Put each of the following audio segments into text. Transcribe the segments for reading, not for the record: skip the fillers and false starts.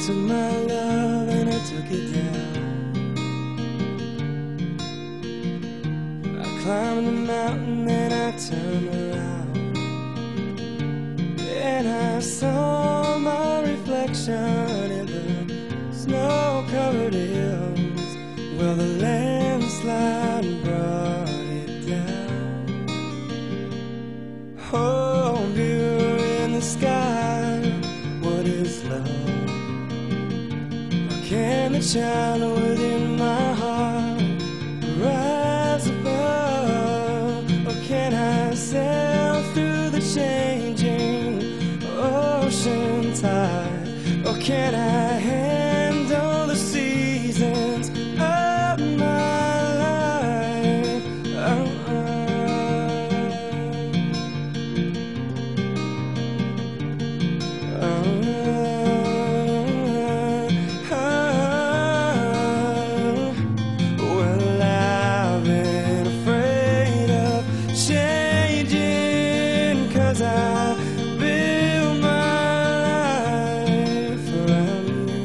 took my love and I took it down. I climbed the mountain and I turned around, and I saw my reflection in the snow-covered hills. Well, the landslide brought it down. Oh, blue in the sky, what is love? Can the child within my heart rise above? Or can I sail through the changing ocean tide? Or can I handle the seasons of my life? Well, I've been afraid of changing, 'cause I built my life around you.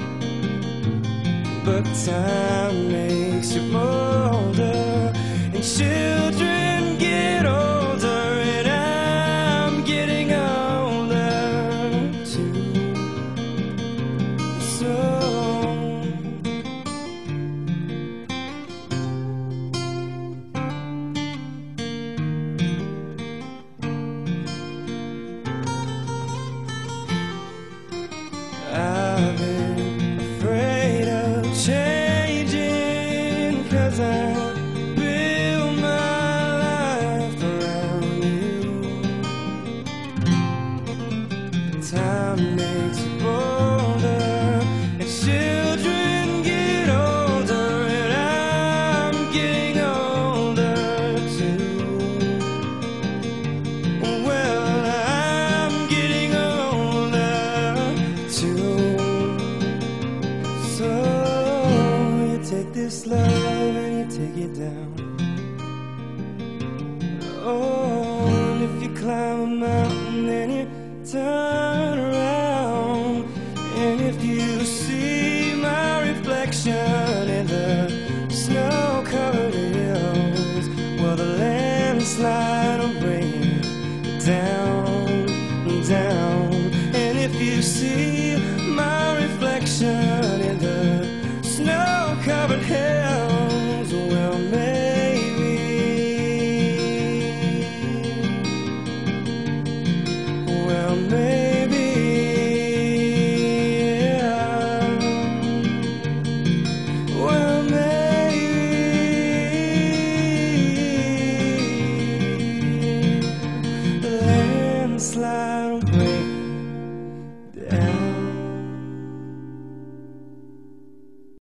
But time makes you bolder, and children get older, and I'm getting older too. So I've been afraid of changing, 'cause I built my life around you. Time makes you bolder, and children get older, and I'm getting older too. Well, I'm getting older too. So you take this love and you take it down. Oh, and if you climb a mountain then you turn around, and if you see my reflection in the snow-covered hills, well, the landslide will bring it down, down. And if you see my reflection